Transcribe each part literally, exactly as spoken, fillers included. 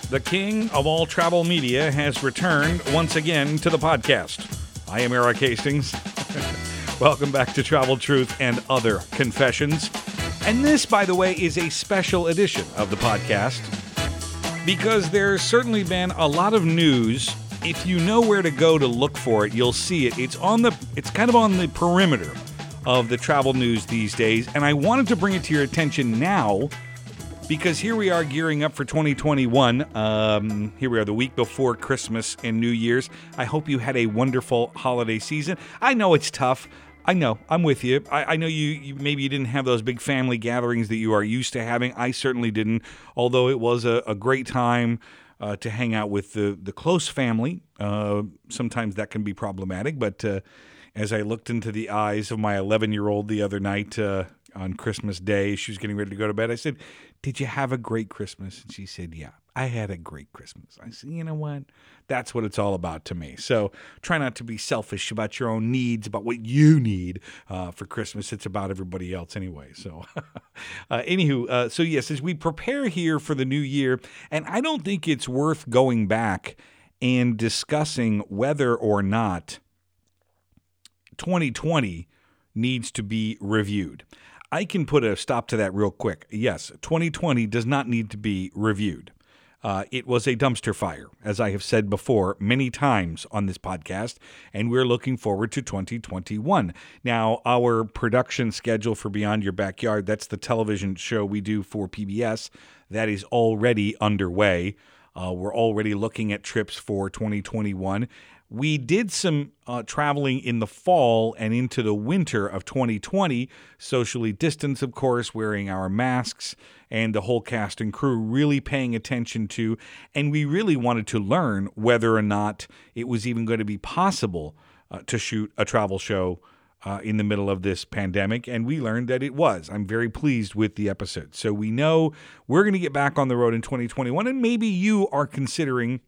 The king of all travel media has returned once again to the podcast. I am Eric Hastings. Welcome back to Travel Truth and Other Confessions. And this, by the way, is a special edition of the podcast because there's certainly been a lot of news. If you know where to go to look for it, you'll see it. It's on the. It's kind of on the perimeter of the travel news these days, and I wanted to bring it to your attention now because here we are gearing up for twenty twenty-one. Um, here we are the week before Christmas and New Year's. I hope you had a wonderful holiday season. I know it's tough. I know. I'm with you. I, I know you, you maybe you didn't have those big family gatherings that you are used to having. I certainly didn't, although it was a, a great time uh, to hang out with the, the close family. Uh, sometimes that can be problematic, but uh, as I looked into the eyes of my eleven-year-old the other night uh, on Christmas Day, she was getting ready to go to bed. I said, "Did you have a great Christmas?" And she said, "Yeah, I had a great Christmas." I said, "You know what? That's what it's all about to me." So try not to be selfish about your own needs, about what you need uh, for Christmas. It's about everybody else anyway. So uh, anywho, uh, so yes, as we prepare here for the new year, and I don't think it's worth going back and discussing whether or not twenty twenty needs to be reviewed. I can put a stop to that real quick. Yes, twenty twenty does not need to be reviewed. Uh, it was a dumpster fire, as I have said before many times on this podcast, and we're looking forward to twenty twenty-one. Now, our production schedule for Beyond Your Backyard, that's the television show we do for P B S, that is already underway. Uh, we're already looking at trips for twenty twenty-one. We did some uh, traveling in the fall and into the winter of twenty twenty, socially distanced, of course, wearing our masks, and the whole cast and crew really paying attention to, and we really wanted to learn whether or not it was even going to be possible uh, to shoot a travel show uh, in the middle of this pandemic, and we learned that it was. I'm very pleased with the episode. So we know we're going to get back on the road in twenty twenty-one, and maybe you are considering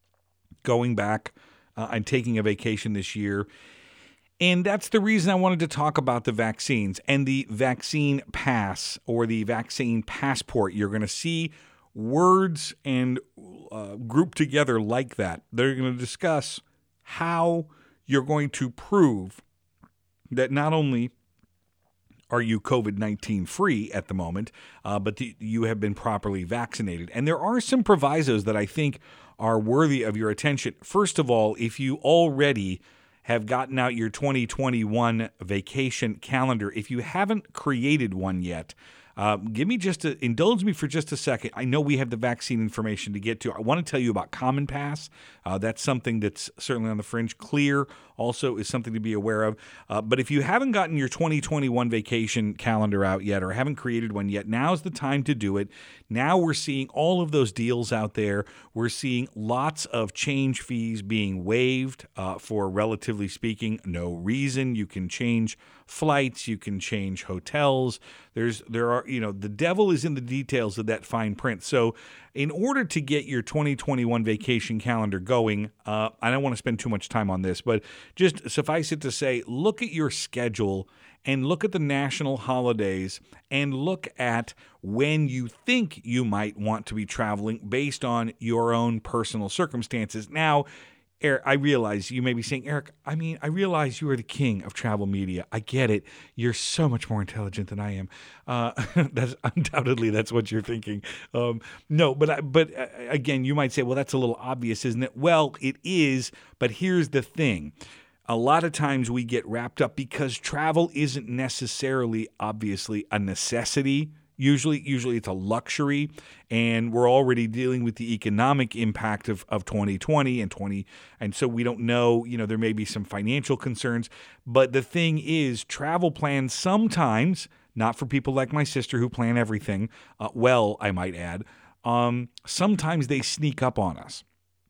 going back Uh, I'm taking a vacation this year, and that's the reason I wanted to talk about the vaccines and the vaccine pass or the vaccine passport. You're going to see words and uh, grouped together like that. They're going to discuss how you're going to prove that not only are you covid nineteen free at the moment, uh, but the, you have been properly vaccinated. And there are some provisos that I think are worthy of your attention. First of all, if you already have gotten out your twenty twenty-one vacation calendar, if you haven't created one yet, uh, give me just a, indulge me for just a second. I know we have the vaccine information to get to. I want to tell you about Common Pass. Uh, that's something that's certainly on the fringe. Clear also is something to be aware of. Uh, but if you haven't gotten your twenty twenty-one vacation calendar out yet or haven't created one yet, now's the time to do it. Now we're seeing all of those deals out there. We're seeing lots of change fees being waived uh, for, relatively speaking, no reason. You can change flights. You can change hotels. There's, there are, you know, the devil is in the details of that fine print. So in order to get your twenty twenty-one vacation calendar going, uh, I don't want to spend too much time on this, but just suffice it to say, look at your schedule and look at the national holidays and look at when you think you might want to be traveling based on your own personal circumstances. Now, Eric, I realize you may be saying, Eric, I mean, I realize you are the king of travel media. I get it. You're so much more intelligent than I am. Uh, that's undoubtedly that's what you're thinking. Um, no, but but uh, again, you might say, well, that's a little obvious, isn't it? Well, it is. But here's the thing. A lot of times we get wrapped up because travel isn't necessarily, obviously, a necessity. Usually, usually it's a luxury, and we're already dealing with the economic impact of, of twenty twenty and twenty, and so we don't know, you know, there may be some financial concerns, but the thing is, travel plans sometimes, not for people like my sister who plan everything, uh, well, I might add, um, sometimes they sneak up on us.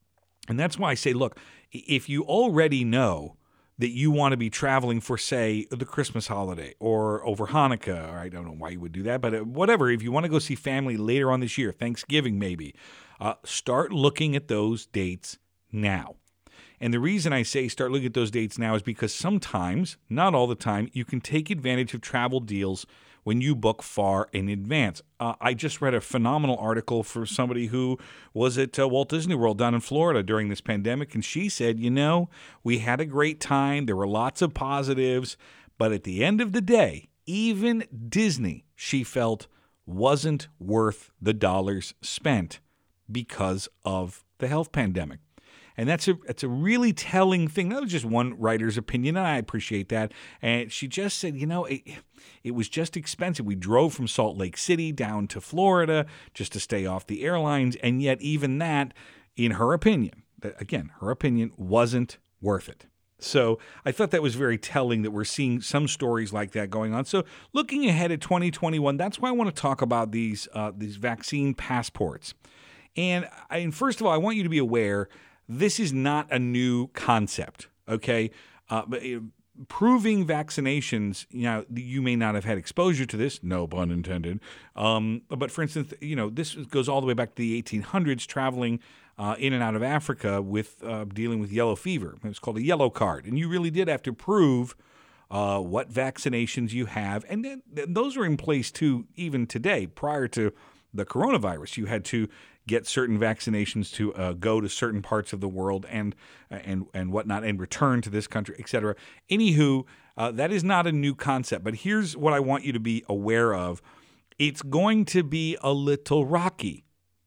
And that's why I say, look, if you already know that you want to be traveling for, say, the Christmas holiday or over Hanukkah, or I don't know why you would do that, but whatever, if you want to go see family later on this year, Thanksgiving maybe, uh, start looking at those dates now. And the reason I say start looking at those dates now is because sometimes, not all the time, you can take advantage of travel deals when you book far in advance. Uh, I just read a phenomenal article for somebody who was at uh, Walt Disney World down in Florida during this pandemic, and she said, you know, we had a great time. There were lots of positives, but at the end of the day, even Disney, she felt, wasn't worth the dollars spent because of the health pandemic. And that's a that's a really telling thing. That was just one writer's opinion, and I appreciate that. And she just said, you know, it, it was just expensive. We drove from Salt Lake City down to Florida just to stay off the airlines, and yet even that, in her opinion, again, her opinion, wasn't worth it. So I thought that was very telling that we're seeing some stories like that going on. So looking ahead at twenty twenty-one, that's why I want to talk about these uh, these vaccine passports. And, I, and first of all, I want you to be aware this is not a new concept, okay? Uh, but uh, proving vaccinations, you know, you may not have had exposure to this, no pun intended. Um, but for instance, you know, this goes all the way back to the eighteen hundreds, traveling uh, in and out of Africa with uh, dealing with yellow fever. It was called a yellow card, and you really did have to prove uh, what vaccinations you have, and then, those are in place too, even today. Prior to the coronavirus, you had to get certain vaccinations to uh, go to certain parts of the world and and and whatnot, and return to this country, et cetera. Anywho, uh, that is not a new concept. But here's what I want you to be aware of: it's going to be a little rocky,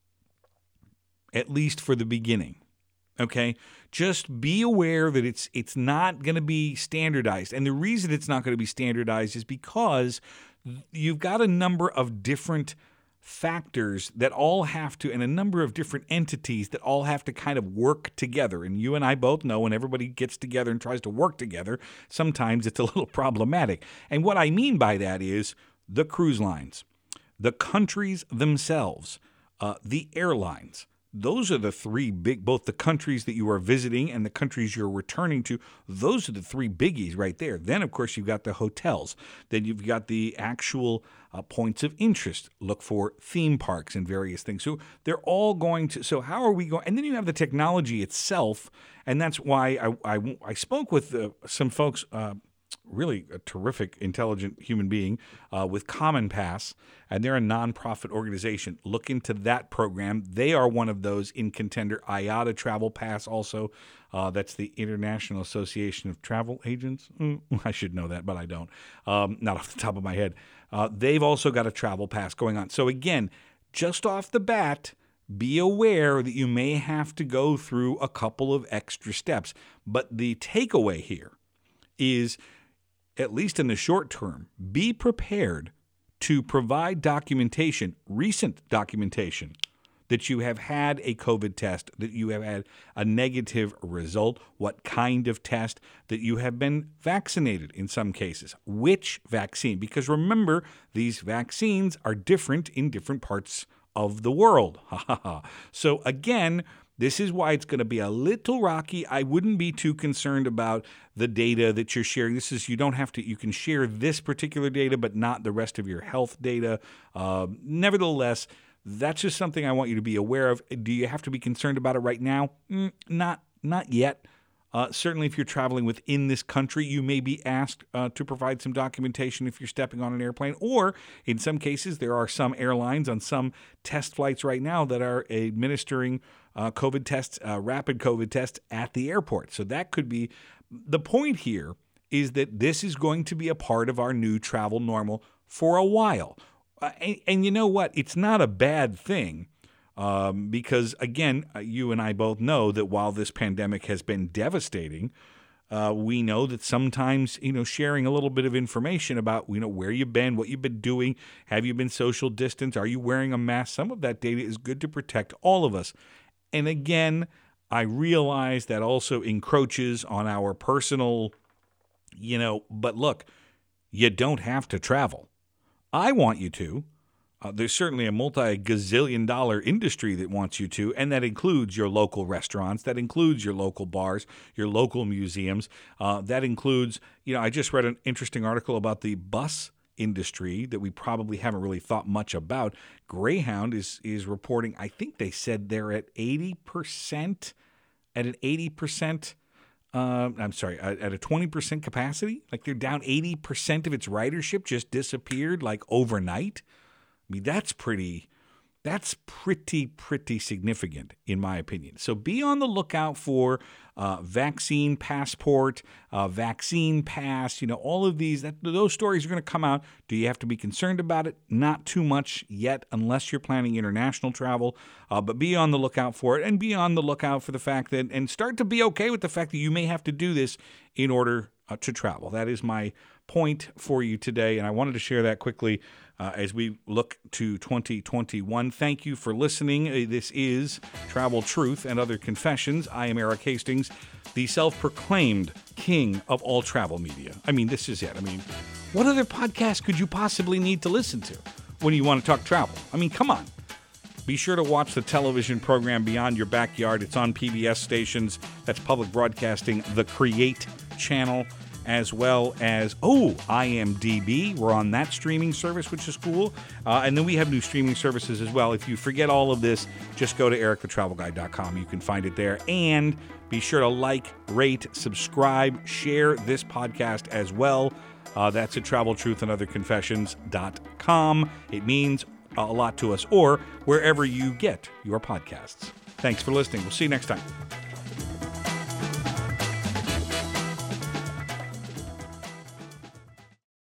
at least for the beginning. Okay, just be aware that it's it's not going to be standardized, and the reason it's not going to be standardized is because you've got a number of different factors that all have to, and a number of different entities that all have to kind of work together. And you and I both know when everybody gets together and tries to work together, sometimes it's a little problematic. And what I mean by that is the cruise lines, the countries themselves, uh, the airlines. Those are the three big, both the countries that you are visiting and the countries you're returning to. Those are the three biggies right there. Then, of course, you've got the hotels. Then you've got the actual uh, points of interest. Look for theme parks and various things. So they're all going to, so how are we going? And then you have the technology itself. And that's why I, I, I spoke with uh, some folks, uh, really a terrific, intelligent human being uh, with Common Pass, and they're a nonprofit organization. Look into that program. They are one of those in contender. I A T A Travel Pass also. Uh, that's the International Association of Travel Agents. Mm, I should know that, but I don't. Um, not off the top of my head. Uh, they've also got a travel pass going on. So again, just off the bat, be aware that you may have to go through a couple of extra steps. But the takeaway here is, at least in the short term, be prepared to provide documentation, recent documentation, that you have had a COVID test, that you have had a negative result, what kind of test, that you have been vaccinated in some cases, which vaccine. Because remember, these vaccines are different in different parts of the world. So again, this is why it's going to be a little rocky. I wouldn't be too concerned about the data that you're sharing. This is, you don't have to, you can share this particular data, but not the rest of your health data. Uh, nevertheless, that's just something I want you to be aware of. Do you have to be concerned about it right now? Mm, not, not yet. Uh, certainly, if you're traveling within this country, you may be asked uh, to provide some documentation if you're stepping on an airplane. Or, in some cases, there are some airlines on some test flights right now that are administering uh, COVID tests, uh, rapid COVID tests at the airport. So that could be the point here, is that this is going to be a part of our new travel normal for a while. Uh, and, and you know what? It's not a bad thing. Um, because, again, you and I both know that while this pandemic has been devastating, uh, we know that sometimes, you know, sharing a little bit of information about, you know, where you've been, what you've been doing, have you been social distance, are you wearing a mask? Some of that data is good to protect all of us. And again, I realize that also encroaches on our personal, you know, but look, you don't have to travel. I want you to. Uh, there's certainly a multi-gazillion dollar industry that wants you to, and that includes your local restaurants, that includes your local bars, your local museums. Uh, that includes, you know, I just read an interesting article about the bus industry that we probably haven't really thought much about. Greyhound is is reporting, I think they said they're at eighty percent, at an eighty percent Uh, I'm sorry, at, at a twenty percent capacity. Like they're down eighty percent of its ridership just disappeared like overnight. I mean, that's pretty, that's pretty, pretty significant in my opinion. So be on the lookout for uh, vaccine passport, uh, vaccine pass, you know, all of these, that, those stories are going to come out. Do you have to be concerned about it? Not too much yet, unless you're planning international travel, uh, but be on the lookout for it, and be on the lookout for the fact that, and start to be okay with the fact that you may have to do this in order uh, to travel. That is my point for you today, and I wanted to share that quickly uh, as we look to twenty twenty-one. Thank you for listening. Uh, This is Travel Truth and Other Confessions. I am Eric Hastings, the self-proclaimed king of all travel media. I mean, this is it. I mean, what other podcast could you possibly need to listen to when you want to talk travel? I mean, come on. Be sure to watch the television program Beyond Your Backyard. It's on P B S stations. That's Public Broadcasting, the Create channel, as well as, oh, I M D B. We're on that streaming service, which is cool. Uh, and then we have new streaming services as well. If you forget all of this, just go to eric the travel guide dot com. You can find it there. And be sure to like, rate, subscribe, share this podcast as well. Uh, that's at travel truth and other confessions dot com. It means a lot to us, or wherever you get your podcasts. Thanks for listening. We'll see you next time.